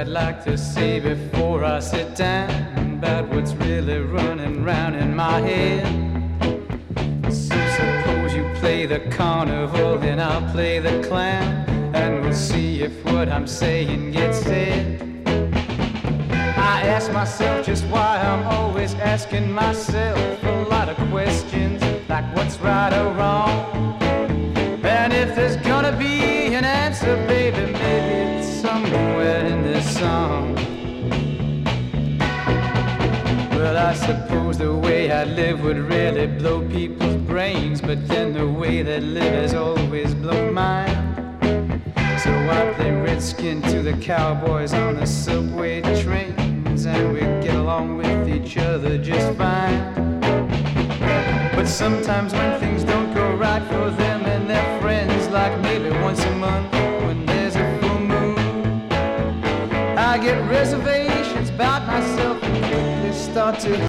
I'd like to say before I sit down about what's really running round in my head. So suppose you play the carnival and I'll play the clown, and we'll see if what I'm saying gets said. I ask myself just why I'm always asking myself a lot of questions, like what's right or wrong. And if there's gonna be an answer, baby, maybe it's somewhere in this song. Well, I suppose the way I live would really blow people's brains, but then the way they live has always blown mine. So I play redskin to the cowboys on the subway trains, and we get along with each other just fine. But sometimes when things don't go right for them and their friends, like maybe once a month when there's a full moon, I get reservations about myself and quickly start to